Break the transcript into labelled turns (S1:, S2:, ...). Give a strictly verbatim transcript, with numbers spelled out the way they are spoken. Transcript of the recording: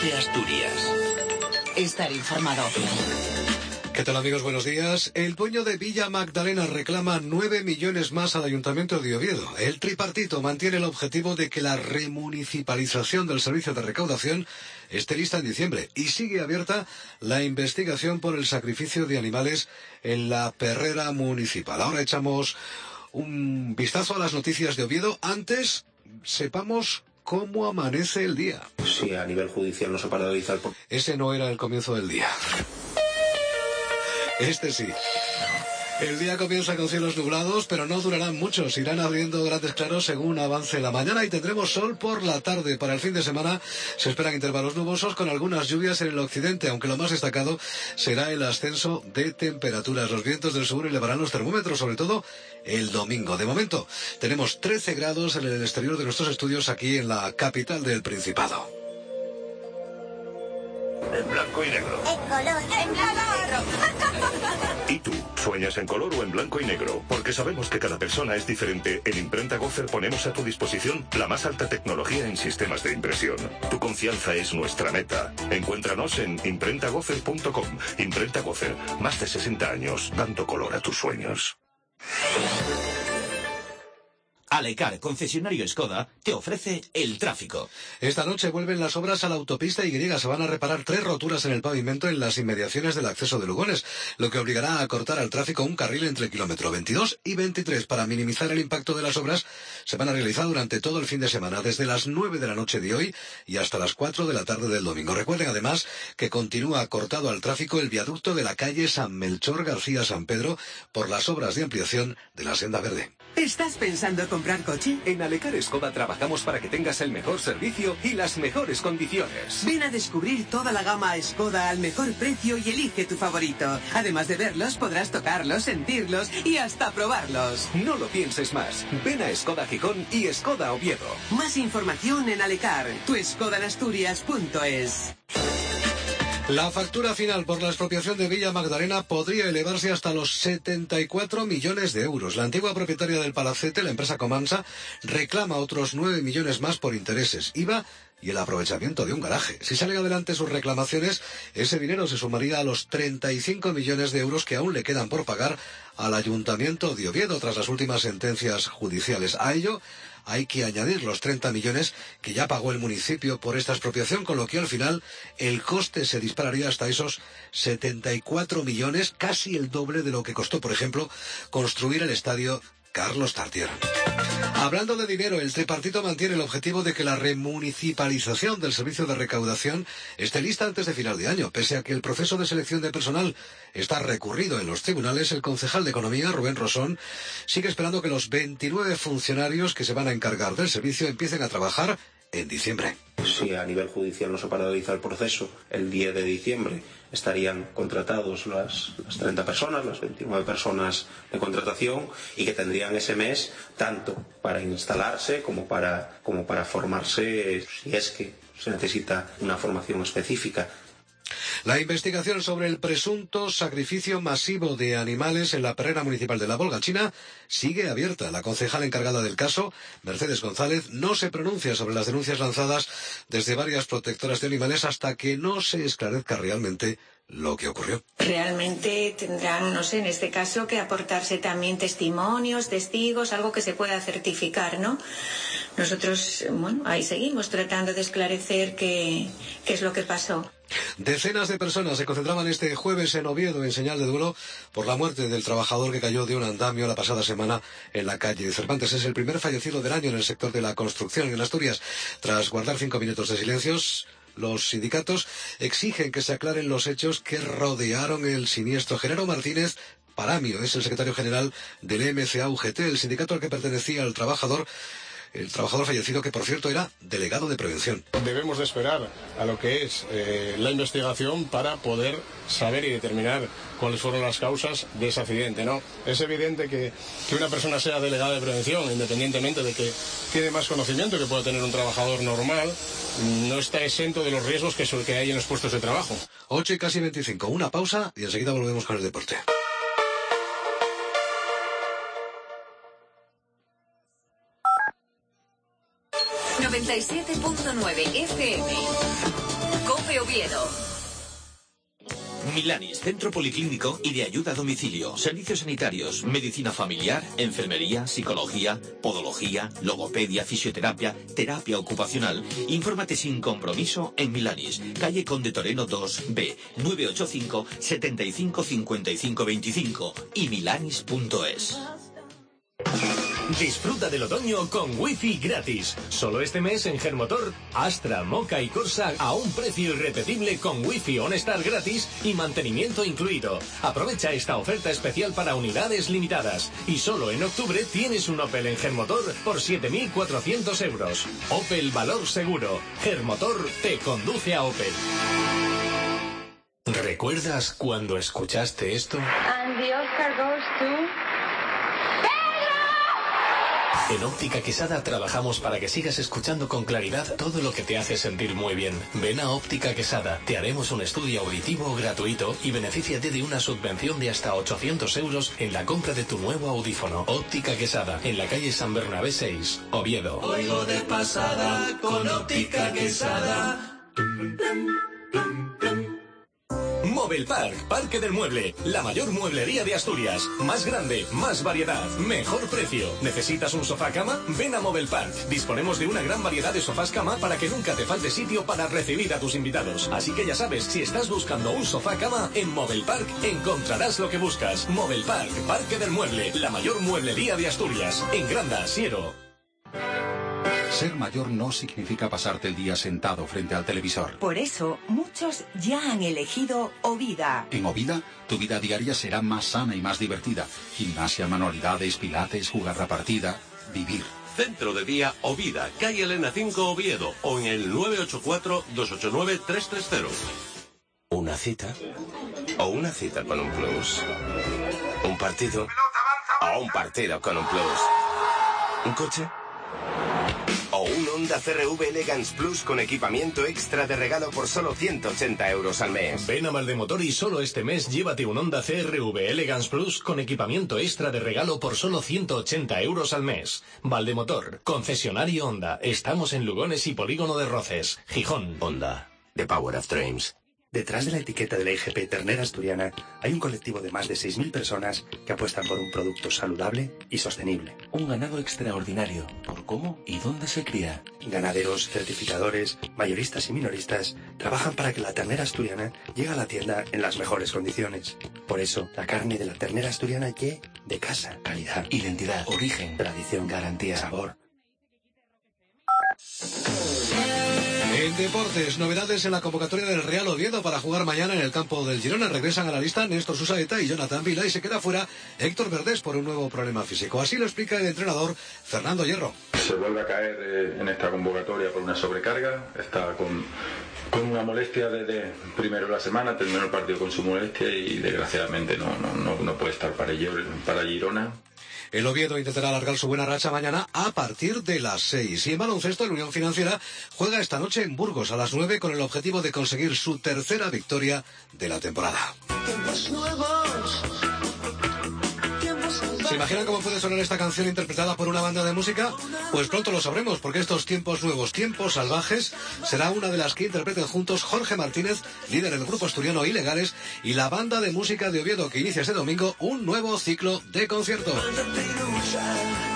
S1: de Asturias. Estar informado.
S2: ¿Qué tal, amigos? Buenos días. El puño de Villa Magdalena reclama nueve millones más al Ayuntamiento de Oviedo. El tripartito mantiene el objetivo de que la remunicipalización del servicio de recaudación esté lista en diciembre y sigue abierta la investigación por el sacrificio de animales en la perrera municipal. Ahora echamos un vistazo a las noticias de Oviedo. Antes, sepamos cómo amanece el día.
S3: Sí, a nivel judicial no se paraliza el...
S2: Ese no era el comienzo del día. Este sí. El día comienza con cielos nublados, pero no durarán muchos. Irán abriendo grandes claros según avance la mañana y tendremos sol por la tarde. Para el fin de semana se esperan intervalos nubosos con algunas lluvias en el occidente, aunque lo más destacado será el ascenso de temperaturas. Los vientos del sur elevarán los termómetros, sobre todo el domingo. De momento, tenemos trece grados en el exterior de nuestros estudios aquí en la capital del Principado.
S4: En blanco y negro.
S5: En color. En blanco y negro.
S4: ¿Y tú? ¿Sueñas en color o en blanco y negro? Porque sabemos que cada persona es diferente. En Imprenta Gocer ponemos a tu disposición la más alta tecnología en sistemas de impresión. Tu confianza es nuestra meta. Encuéntranos en imprenta gocer punto com. Imprenta Gocer, más de sesenta años dando color a tus sueños.
S6: Alecar, concesionario Skoda, te ofrece el tráfico.
S2: Esta noche vuelven las obras a la autopista Y. Se van a reparar tres roturas en el pavimento en las inmediaciones del acceso de Lugones, lo que obligará a cortar al tráfico un carril entre el kilómetro veintidós y veintitrés. Para minimizar el impacto de las obras, se van a realizar durante todo el fin de semana, desde las nueve de la noche de hoy y hasta las cuatro de la tarde del domingo. Recuerden además que continúa cortado al tráfico el viaducto de la calle San Melchor García San Pedro por las obras de ampliación de la senda verde.
S7: ¿Estás pensando comprar coche?
S8: En Alecar Skoda trabajamos para que tengas el mejor servicio y las mejores condiciones.
S7: Ven a descubrir toda la gama Skoda al mejor precio y elige tu favorito. Además de verlos, podrás tocarlos, sentirlos y hasta probarlos.
S8: No lo pienses más. Ven a Skoda Gijón y Skoda Oviedo.
S7: Más información en Alecar, tu skoda en asturias punto es.
S2: La factura final por la expropiación de Villa Magdalena podría elevarse hasta los setenta y cuatro millones de euros. La antigua propietaria del palacete, la empresa Comansa, reclama otros nueve millones más por intereses, I V A y el aprovechamiento de un garaje. Si salen adelante sus reclamaciones, ese dinero se sumaría a los treinta y cinco millones de euros que aún le quedan por pagar al Ayuntamiento de Oviedo tras las últimas sentencias judiciales. A ello hay que añadir los treinta millones que ya pagó el municipio por esta expropiación, con lo que al final el coste se dispararía hasta esos setenta y cuatro millones, casi el doble de lo que costó, por ejemplo, construir el estadio Carlos Tartiere. Hablando de dinero, el tripartito mantiene el objetivo de que la remunicipalización del servicio de recaudación esté lista antes de final de año. Pese a que el proceso de selección de personal está recurrido en los tribunales, el concejal de Economía, Rubén Rosón, sigue esperando que los veintinueve funcionarios que se van a encargar del servicio empiecen a trabajar en diciembre.
S3: Si a nivel judicial no se paraliza el proceso, el diez de diciembre estarían contratados las, las treinta personas, las veintinueve personas de contratación, y que tendrían ese mes tanto para instalarse como para, como para formarse, si es que se necesita una formación específica.
S2: La investigación sobre el presunto sacrificio masivo de animales en la perrera municipal de la Volgachina sigue abierta. La concejal encargada del caso, Mercedes González, no se pronuncia sobre las denuncias lanzadas desde varias protectoras de animales hasta que no se esclarezca realmente lo que ocurrió.
S9: Realmente tendrán, no sé, en este caso que aportarse también testimonios, testigos, algo que se pueda certificar, ¿no? Nosotros, bueno, ahí seguimos tratando de esclarecer qué, qué es lo que pasó.
S2: Decenas de personas se concentraban este jueves en Oviedo en señal de duelo por la muerte del trabajador que cayó de un andamio la pasada semana en la calle Cervantes. Es el primer fallecido del año en el sector de la construcción en Asturias. Tras guardar cinco minutos de silencios, los sindicatos exigen que se aclaren los hechos que rodearon el siniestro. Genaro Martínez Paramio es el secretario general del M C A U G T, el sindicato al que pertenecía el trabajador. El trabajador fallecido, que por cierto era delegado de prevención.
S10: Debemos de esperar a lo que es eh, la investigación para poder saber y determinar cuáles fueron las causas de ese accidente, ¿no? Es evidente que, que una persona sea delegada de prevención, independientemente de que tiene más conocimiento que puede tener un trabajador normal, no está exento de los riesgos que, que hay en los puestos de trabajo.
S2: ocho y casi veinticinco, una pausa y enseguida volvemos con el deporte.
S11: noventa y siete punto nueve F M. de Oviedo.
S6: Milanis, centro policlínico y de ayuda a domicilio. Servicios sanitarios, medicina familiar, enfermería, psicología, podología, logopedia, fisioterapia, terapia ocupacional. Infórmate sin compromiso en Milanis, calle Conde Toreno dos B, nueve ocho cinco, setenta y cinco, cincuenta y cinco veinticinco y milanis punto es.
S12: Disfruta del otoño con wifi gratis. Solo este mes en Germotor, Astra, Moca y Corsa a un precio irrepetible con wifi OnStar gratis y mantenimiento incluido. Aprovecha esta oferta especial para unidades limitadas. Y solo en octubre tienes un Opel en Germotor por siete mil cuatrocientos euros. Opel Valor Seguro. Germotor te conduce a Opel. ¿Recuerdas cuando escuchaste esto?
S5: And the Oscar goes to...
S12: En Óptica Quesada trabajamos para que sigas escuchando con claridad todo lo que te hace sentir muy bien. Ven a Óptica Quesada, te haremos un estudio auditivo gratuito y benefíciate de una subvención de hasta ochocientos euros en la compra de tu nuevo audífono. Óptica Quesada, en la calle San Bernabé seis, Oviedo.
S13: Oigo de pasada con Óptica Quesada.
S12: Mobile Park, Parque del Mueble, la mayor mueblería de Asturias. Más grande, más variedad, mejor precio. ¿Necesitas un sofá cama? Ven a Mobile Park. Disponemos de una gran variedad de sofás cama para que nunca te falte sitio para recibir a tus invitados. Así que ya sabes, si estás buscando un sofá cama, en Mobile Park encontrarás lo que buscas. Mobile Park, Parque del Mueble, la mayor mueblería de Asturias. En Granda, Siero.
S14: Ser mayor no significa pasarte el día sentado frente al televisor.
S11: Por eso, muchos ya han elegido Ovida.
S14: En Ovida, tu vida diaria será más sana y más divertida. Gimnasia, manualidades, pilates, jugar la partida, vivir.
S15: Centro de Día Ovida, calle Elena cinco, Oviedo, o en el nueve ocho cuatro, dos ocho nueve, tres tres cero.
S16: ¿Una cita? ¿O una cita con un plus? ¿Un partido? ¿O un partido con un plus? ¿Un coche? O un Honda C R V Elegance Plus con equipamiento extra de regalo por solo ciento ochenta euros al mes.
S12: Ven a Valdemotor y solo este mes llévate un Honda C R V Elegance Plus con equipamiento extra de regalo por solo ciento ochenta euros al mes. Valdemotor, concesionario Honda. Estamos en Lugones y Polígono de Roces, Gijón.
S16: Honda, the power of dreams.
S17: Detrás de la etiqueta de la I G P Ternera Asturiana hay un colectivo de más de seis mil personas que apuestan por un producto saludable y sostenible.
S16: Un ganado extraordinario. ¿Por cómo y dónde se cría?
S17: Ganaderos, certificadores, mayoristas y minoristas trabajan para que la ternera asturiana llegue a la tienda en las mejores condiciones. Por eso, la carne de la ternera asturiana llegue de casa. Calidad,
S16: identidad, origen,
S17: tradición, garantía, sabor.
S2: En deportes, novedades en la convocatoria del Real Oviedo para jugar mañana en el campo del Girona. Regresan a la lista Néstor Susaeta y Jonathan Vila y se queda fuera Héctor Verdés por un nuevo problema físico. Así lo explica el entrenador Fernando Hierro.
S18: Se vuelve a caer eh, en esta convocatoria por una sobrecarga. Está con, con una molestia desde primero de la semana, terminó el partido con su molestia y desgraciadamente no, no, no, no puede estar para, para Girona.
S2: El Oviedo intentará alargar su buena racha mañana a partir de las seis. Y en baloncesto, el Unión Financiera juega esta noche en Burgos a las nueve con el objetivo de conseguir su tercera victoria de la temporada. ¿Se imaginan cómo puede sonar esta canción interpretada por una banda de música? Pues pronto lo sabremos, porque estos tiempos nuevos, tiempos salvajes, será una de las que interpreten juntos Jorge Martínez, líder del grupo asturiano Ilegales, y la banda de música de Oviedo, que inicia este domingo un nuevo ciclo de conciertos.